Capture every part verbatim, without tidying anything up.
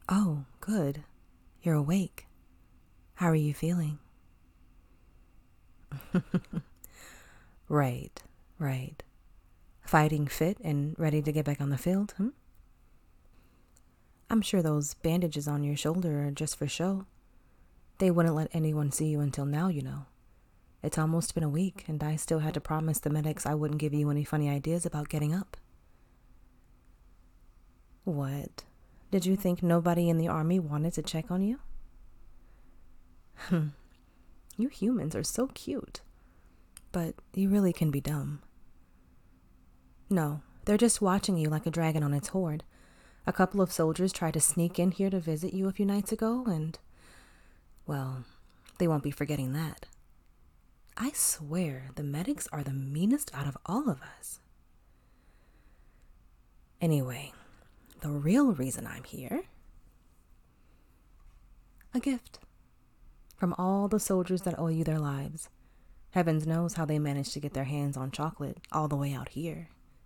Oh, good. You're awake. How are you feeling? Right, right. Fighting fit and ready to get back on the field, hmm? I'm sure those bandages on your shoulder are just for show. They wouldn't let anyone see you until now, you know. It's almost been a week, and I still had to promise the medics I wouldn't give you any funny ideas about getting up. What? Did you think nobody in the army wanted to check on you? Hmm. You humans are so cute. But you really can be dumb. No, they're just watching you like a dragon on its hoard. A couple of soldiers tried to sneak in here to visit you a few nights ago, and, well, they won't be forgetting that. I swear, the medics are the meanest out of all of us. Anyway, the real reason I'm here? A gift. From all the soldiers that owe you their lives. Heavens knows how they managed to get their hands on chocolate all the way out here.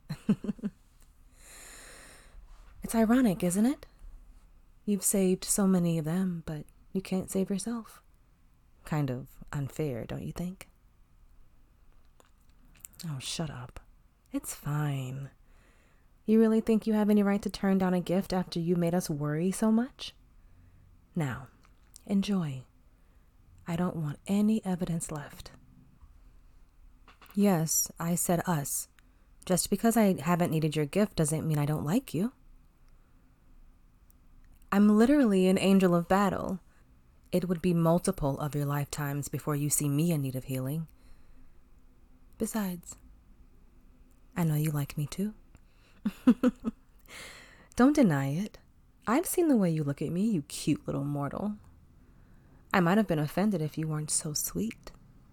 It's ironic, isn't it? You've saved so many of them, but you can't save yourself. Kind of unfair, don't you think? Oh, shut up. It's fine. You really think you have any right to turn down a gift after you made us worry so much? Now, enjoy. I don't want any evidence left. Yes, I said us. Just because I haven't needed your gift doesn't mean I don't like you. I'm literally an angel of battle. It would be multiple of your lifetimes before you see me in need of healing. Besides, I know you like me too. Don't deny it. I've seen the way you look at me, you cute little mortal. I might have been offended if you weren't so sweet.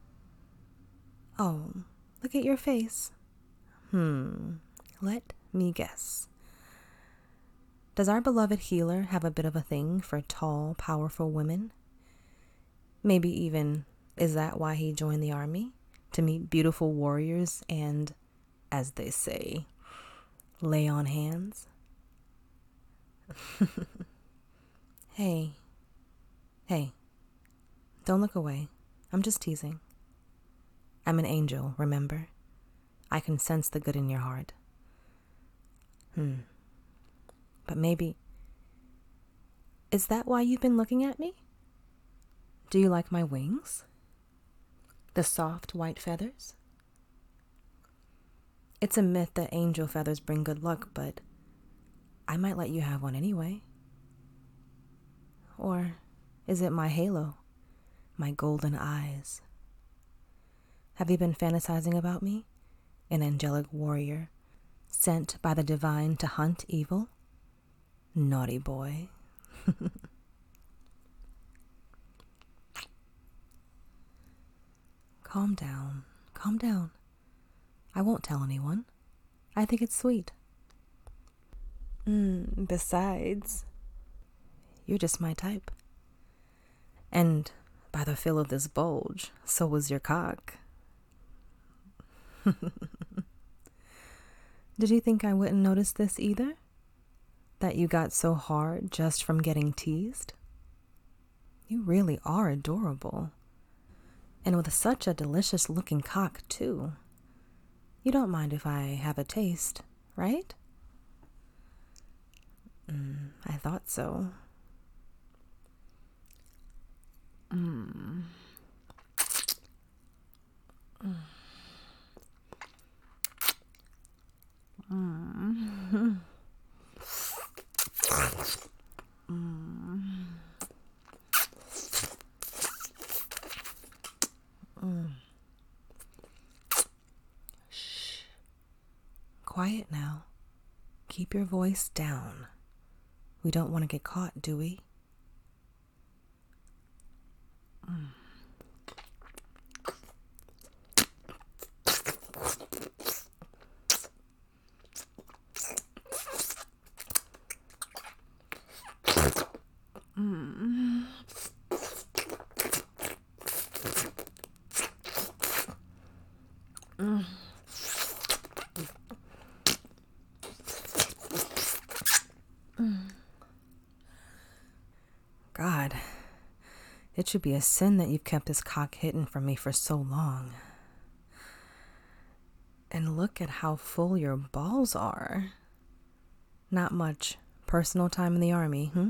Oh, look at your face. Hmm, let me guess. Does our beloved healer have a bit of a thing for tall, powerful women? Maybe even, is that why he joined the army? To meet beautiful warriors and, as they say, lay on hands? Hey, hey, don't look away. I'm just teasing. I'm an angel, remember? I can sense the good in your heart. Hmm. But maybe, is that why you've been looking at me? Do you like my wings? The soft white feathers? It's a myth that angel feathers bring good luck, but I might let you have one anyway. Or is it my halo? My golden eyes? Have you been fantasizing about me? An angelic warrior, sent by the divine to hunt evil? Naughty boy. Calm down, calm down. I won't tell anyone. I think it's sweet. Mm, besides, you're just my type. And by the feel of this bulge, so was your cock. Did you think I wouldn't notice this either? That you got so hard just from getting teased? You really are adorable. And with such a delicious looking cock, too. You don't mind if I have a taste, right? Mm, I thought so. Mm. Mm. Mm. Mm. Mm. Shh. Quiet now. Keep your voice down. We don't want to get caught, do we? Mm. Mm. Mm. Mm. God, it should be a sin that you've kept this cock hidden from me for so long. And look at how full your balls are. Not much personal time in the army, hmm?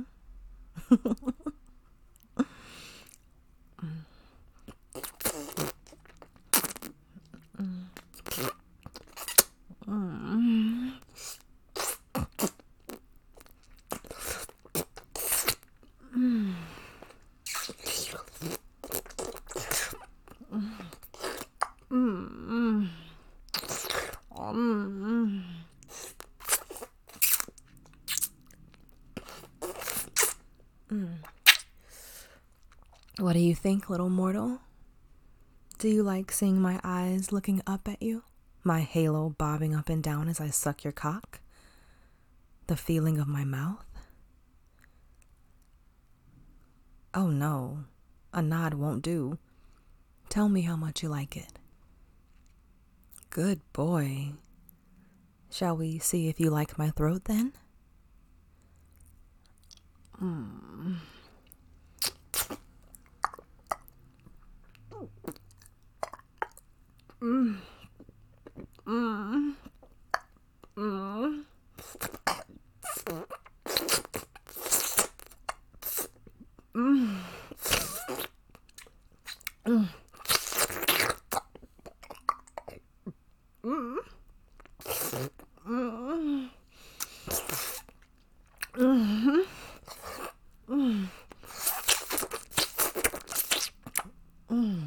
What do you think, little mortal? Do you like seeing my eyes looking up at you? My halo bobbing up and down as I suck your cock? The feeling of my mouth? Oh no, a nod won't do. Tell me how much you like it. Good boy. Shall we see if you like my throat then? Mm. Mm. Mm. Mm. Mm. Mm. Mm. Mm. Mm. Mm. Mm.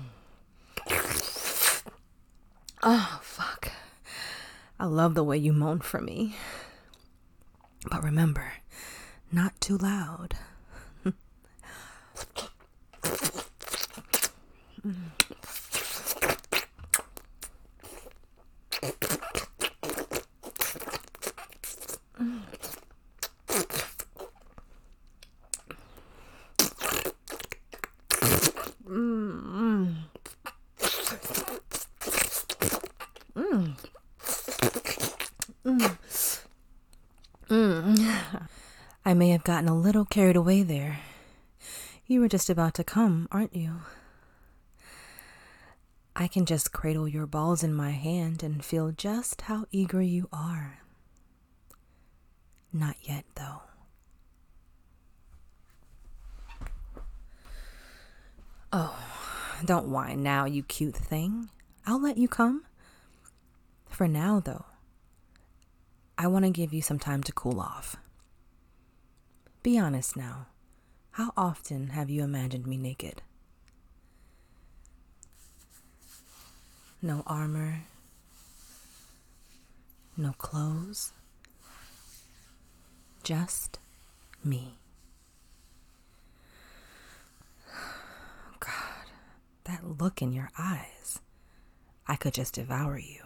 Oh, fuck. I love the way you moan for me. But remember, not too loud. Mm. Mm. Mm. Mm. Mm. I may have gotten a little carried away there. You were just about to come, aren't you? I can just cradle your balls in my hand and feel just how eager you are. Not yet, though. Oh, don't whine now, you cute thing. I'll let you come. For now, though, I want to give you some time to cool off. Be honest now. How often have you imagined me naked? No armor, no clothes, just me. God, that look in your eyes. I could just devour you.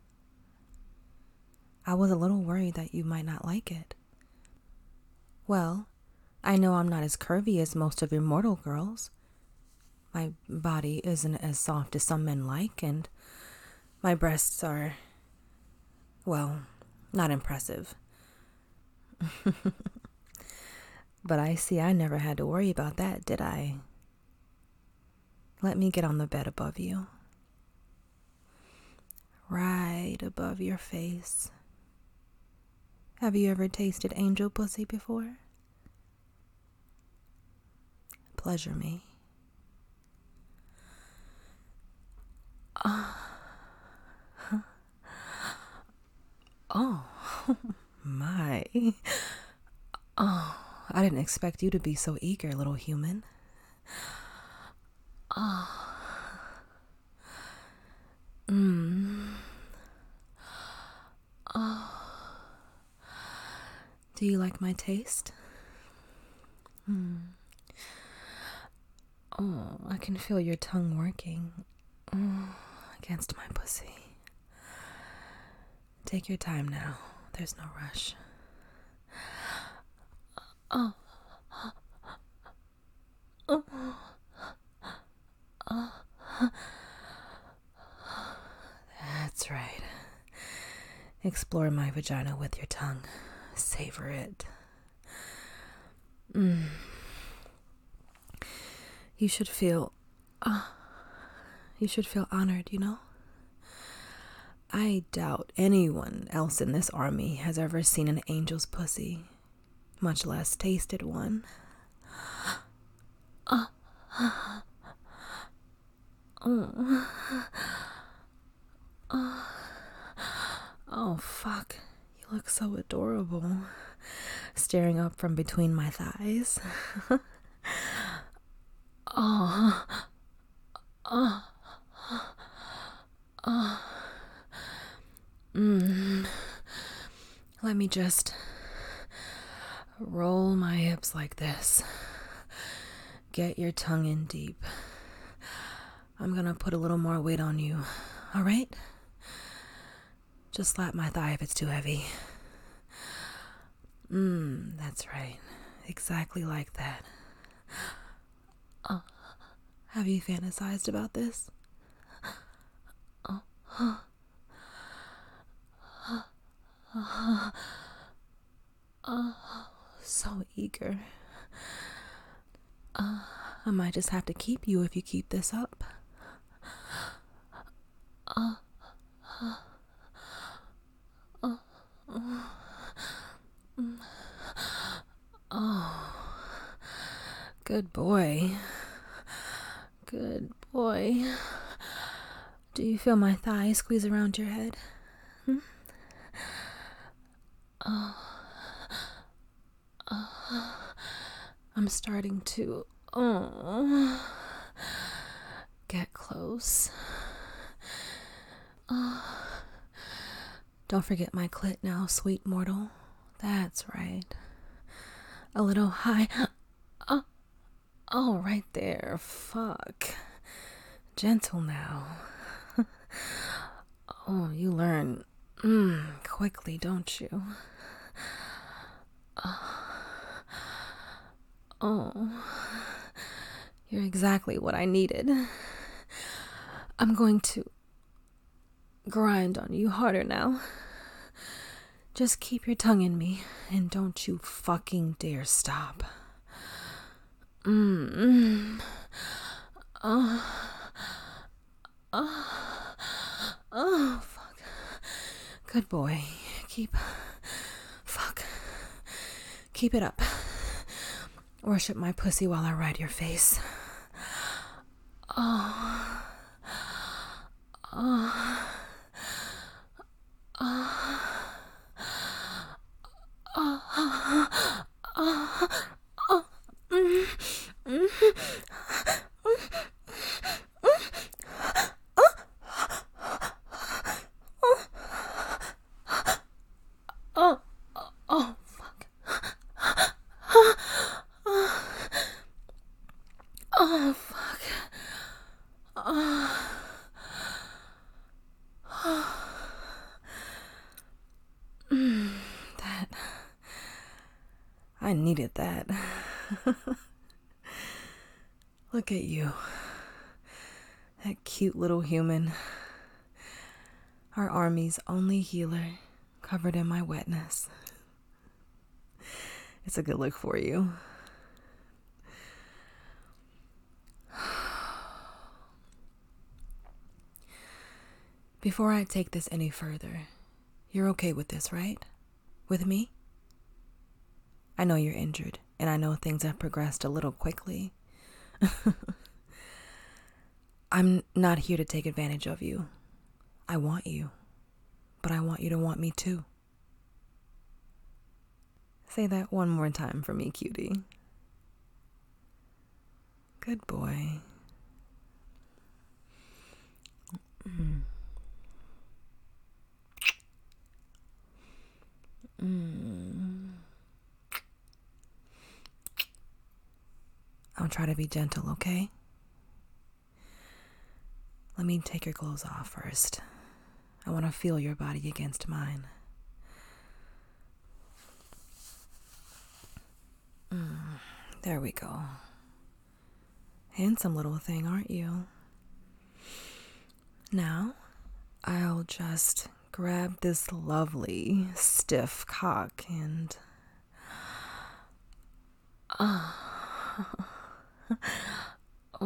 I was a little worried that you might not like it. Well, I know I'm not as curvy as most of your mortal girls. My body isn't as soft as some men like, and my breasts are, well, not impressive. But I see I never had to worry about that, did I? Let me get on the bed above you. Right above your face. Have you ever tasted angel pussy before? Pleasure me. Uh, oh, my. Oh, I didn't expect you to be so eager, little human. Oh. Mm. Oh. Do you like my taste? Mm. Oh, I can feel your tongue working oh, against my pussy. Take your time now. There's no rush. Oh. Oh. Oh. That's right. Explore my vagina with your tongue. Savor it. Mm. You should feel, uh, you should feel honored, you know? I doubt anyone else in this army has ever seen an angel's pussy, much less tasted one. Uh, oh. Uh, oh, fuck. You look so adorable, staring up from between my thighs. Oh. Oh. Oh. Mm. Let me just roll my hips like this. Get your tongue in deep. I'm gonna put a little more weight on you, all right? Just slap my thigh if it's too heavy. Mmm, that's right. Exactly like that. Uh, have you fantasized about this? Uh, uh, uh, uh, uh, so eager. Uh, I might just have to keep you if you keep this up. Uh, uh, uh, uh, mm. Oh, good boy. Good boy. Do you feel my thigh squeeze around your head? Hmm? Oh. Oh. I'm starting to oh, get close. Oh. Don't forget my clit now, sweet mortal. That's right. A little high. Oh, oh, right there. Fuck. Gentle now. Oh, you learn mm, quickly, don't you? Oh. Oh, you're exactly what I needed. I'm going to grind on you harder now. Just keep your tongue in me and don't you fucking dare stop. Mmm. Oh. Oh. Oh, fuck. Good boy. Keep. Fuck. Keep it up. Worship my pussy while I ride your face. Oh. Oh. Oh. Oh. Oh. Oh. Mm. Mm. Oh. Oh. Fuck. Oh, fuck. Oh. Oh. Mm, that. I needed that. Look at you. That cute little human. Our army's only healer, covered in my wetness. It's a good look for you. Before I take this any further, you're okay with this, right? With me? I know you're injured, and I know things have progressed a little quickly. I'm not here to take advantage of you. I want you, but I want you to want me too. Say that one more time for me, cutie. Good boy. Mm. Mm. I'll try to be gentle, okay? Let me take your clothes off first. I want to feel your body against mine. Mm. There we go. Handsome little thing, aren't you? Now, I'll just grab this lovely, stiff cock and... Oh.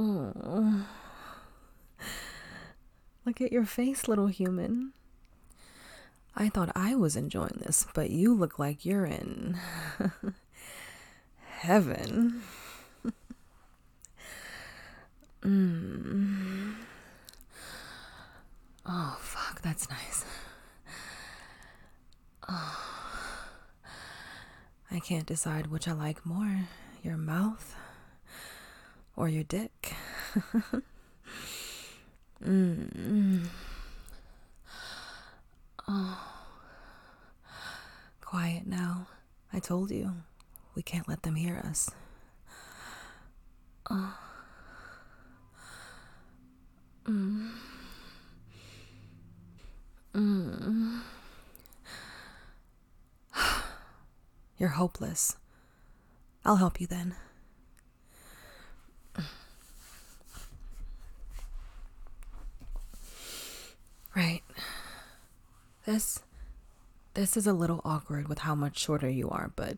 Look at your face, little human. I thought I was enjoying this, but you look like you're in heaven. mm. Oh, fuck, that's nice. Oh. I can't decide which I like more, your mouth or your dick. mm. Oh. Quiet now. I told you. We can't let them hear us. Oh. Mm. Mm. You're hopeless. I'll help you then. Right. This this is a little awkward with how much shorter you are, but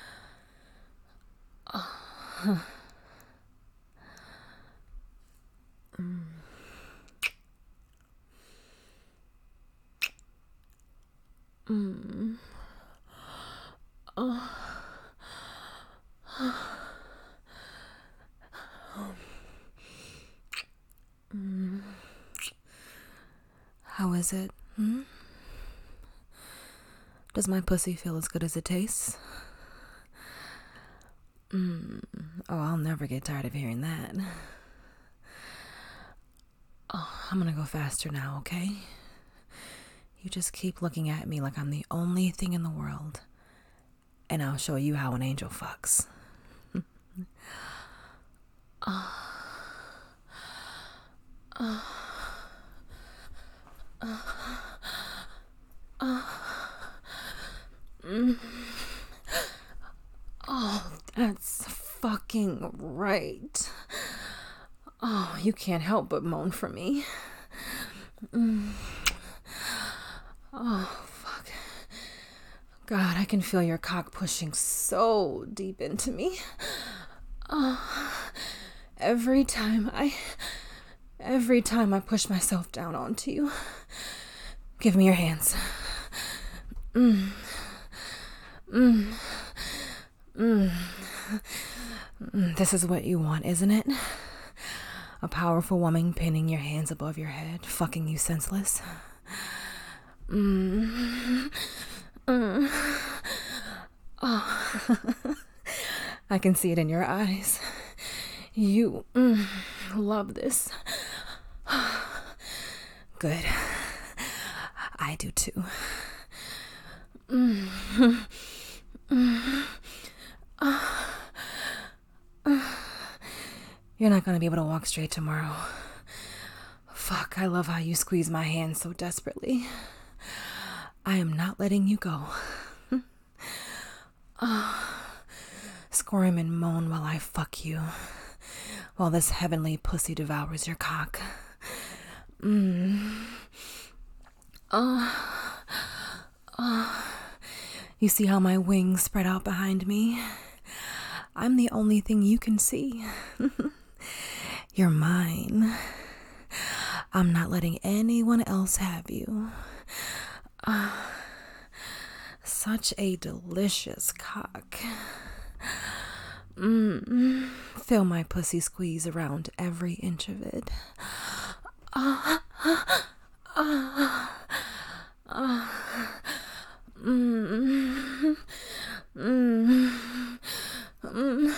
uh, mm. Mm. Oh. mm. How is it? Hmm? Does my pussy feel as good as it tastes? Mm. Oh, I'll never get tired of hearing that. Oh, I'm gonna go faster now, okay? You just keep looking at me like I'm the only thing in the world, and I'll show you how an angel fucks. uh, uh, uh, uh, mm. Oh, that's fucking right. Oh, you can't help but moan for me. Mm. Oh, fuck. God, I can feel your cock pushing so deep into me. Oh, every time I... Every time I push myself down onto you. Give me your hands. Mm. Mm. Mm. Mm. This is what you want, isn't it? A powerful woman pinning your hands above your head, fucking you senseless. Mm. Mm. Oh. I can see it in your eyes. You mm, love this. Good. I do too. Mm. Mm. Uh. Uh. You're not gonna be able to walk straight tomorrow. Fuck, I love how you squeeze my hand so desperately. I am not letting you go. uh, squirm and moan while I fuck you, while this heavenly pussy devours your cock. Mm. Uh, uh, you see how my wings spread out behind me? I'm the only thing you can see. You're mine. I'm not letting anyone else have you. Uh, such a delicious cock. Mm, feel my pussy squeeze around every inch of it. Uh, uh, uh, uh, mm, mm, mm,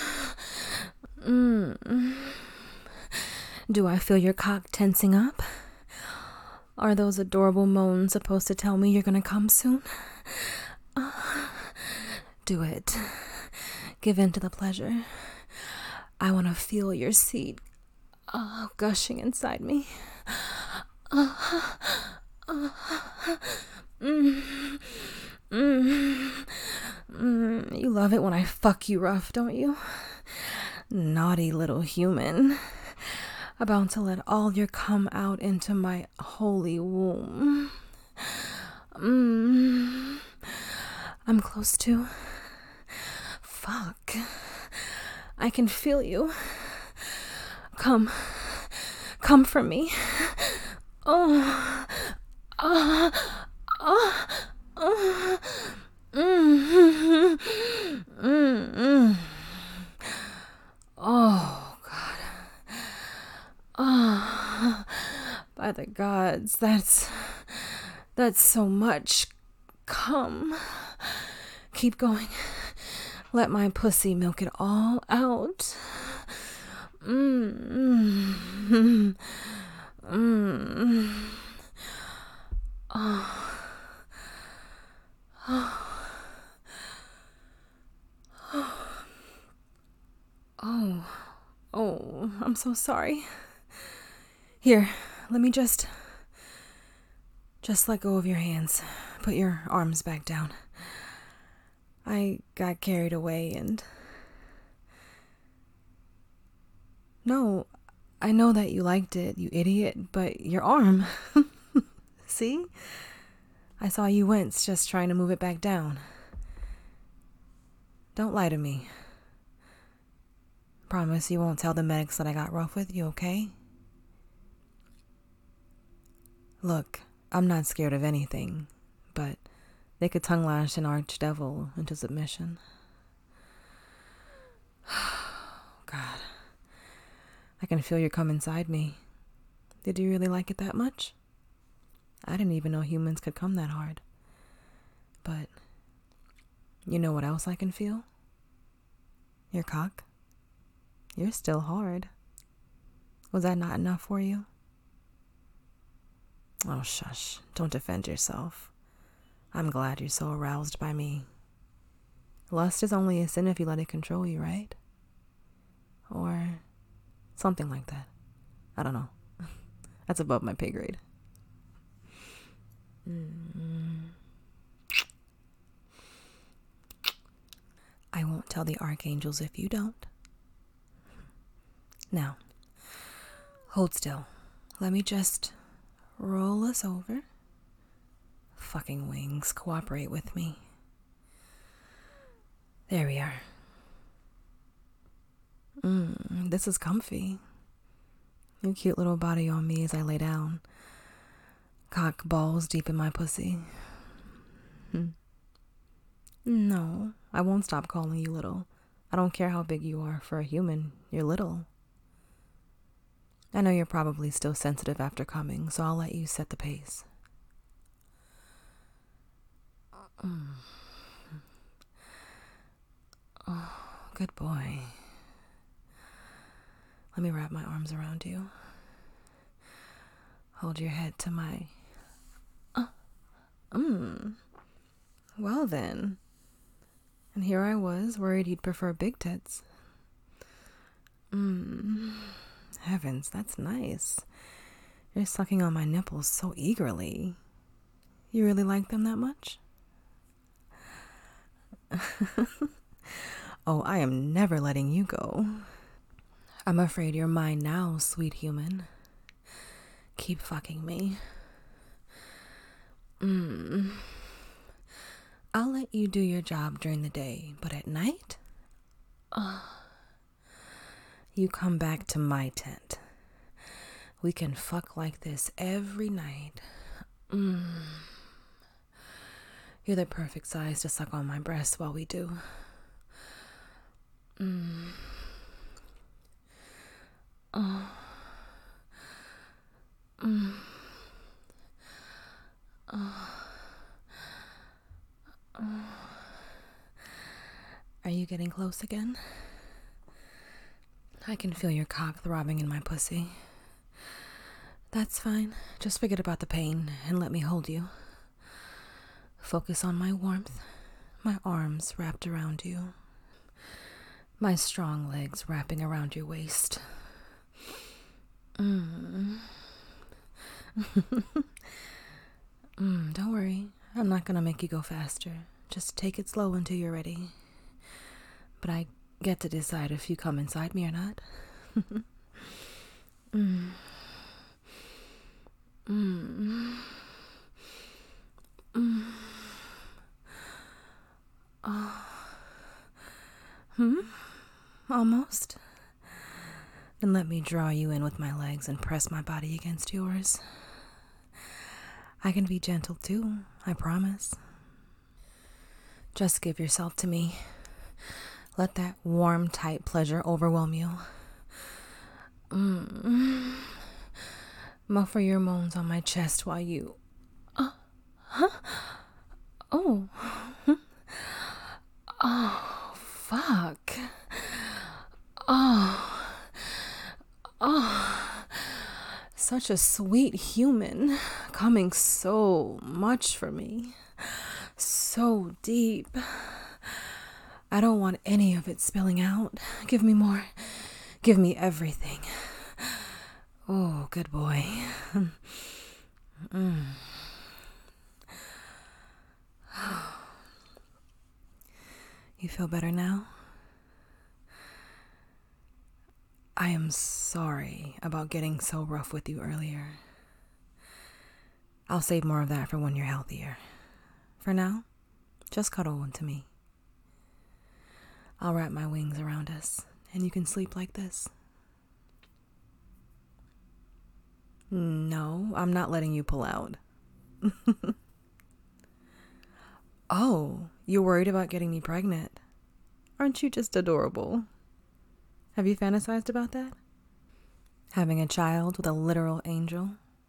mm. Do I feel your cock tensing up? Are those adorable moans supposed to tell me you're gonna come soon? Uh, do it. Give in to the pleasure. I want to feel your seed uh, gushing inside me. Uh, uh, mm, mm, mm. You love it when I fuck you rough, don't you? Naughty little human. About to let all your cum out into my holy womb. Mm. I'm close to. Fuck. I can feel you. Come. Come for me. Oh, ah, ah, ah, mm, mm, mm. Oh, God. Oh, by the gods, that's, that's so much. Come. Keep going. Let my pussy milk it all out. Mm, mm, mm. Oh. Oh. Oh, I'm so sorry. Here, let me just... Just let go of your hands. Put your arms back down. I got carried away and... No, I know that you liked it, you idiot, but your arm... See? I saw you wince just trying to move it back down. Don't lie to me. Promise you won't tell the medics that I got rough with you, okay? Look, I'm not scared of anything, but they could tongue lash an archdevil into submission. God, I can feel you come inside me. Did you really like it that much? I didn't even know humans could come that hard. But you know what else I can feel? Your cock. You're still hard. Was that not enough for you? Oh, shush. Don't defend yourself. I'm glad you're so aroused by me. Lust is only a sin if you let it control you, right? Or something like that. I don't know. That's above my pay grade. Mm. I won't tell the archangels if you don't. Now, hold still. Let me just roll us over. Fucking wings, cooperate with me. There we are. Mm, this is comfy. Your cute little body on me as I lay down. Cock balls deep in my pussy. Hmm. No, I won't stop calling you little. I don't care how big you are. For a human, you're little. I know you're probably still sensitive after coming, so I'll let you set the pace. Mm. Oh, good boy. Let me wrap my arms around you. Hold your head to my... Uh, mm. Well then. And here I was, worried you'd prefer big tits. Mmm. Heavens, that's nice. You're sucking on my nipples so eagerly. You really like them that much? Oh, I am never letting you go. I'm afraid you're mine now, sweet human. Keep fucking me. Mm. I'll let you do your job during the day, but at night? Uh, you come back to my tent. We can fuck like this every night. Mm. You're the perfect size to suck on my breast while we do. Mm. Oh. Mm. Oh. Oh. Are you getting close again? I can feel your cock throbbing in my pussy. That's fine. Just forget about the pain and let me hold you. Focus on my warmth, my arms wrapped around you, my strong legs wrapping around your waist. Mm. mm, don't worry, I'm not gonna make you go faster. Just take it slow until you're ready. But I get to decide if you come inside me or not. mm. Mm. Mm. Oh. Hmm? Almost. Then let me draw you in with my legs and press my body against yours. I can be gentle too, I promise. Just give yourself to me. Let that warm, tight pleasure overwhelm you. Mm. Muffle your moans on my chest while you... Uh, huh? Oh. Oh, fuck. Oh. Oh. Such a sweet human, coming so much for me. So deep. I don't want any of it spilling out. Give me more. Give me everything. Oh, good boy. Mm. You feel better now? I am sorry about getting so rough with you earlier. I'll save more of that for when you're healthier. For now, just cuddle into me. I'll wrap my wings around us, and you can sleep like this. No, I'm not letting you pull out. Oh, you're worried about getting me pregnant. Aren't you just adorable? Have you fantasized about that? Having a child with a literal angel?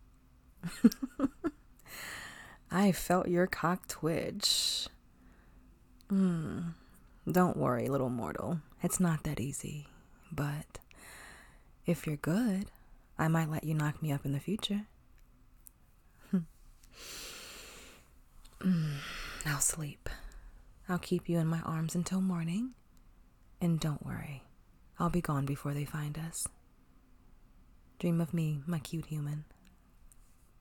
I felt your cock twitch. Mm. Don't worry, little mortal. It's not that easy. But if you're good, I might let you knock me up in the future. mm. Now sleep. I'll keep you in my arms until morning. And don't worry, I'll be gone before they find us. Dream of me, my cute human.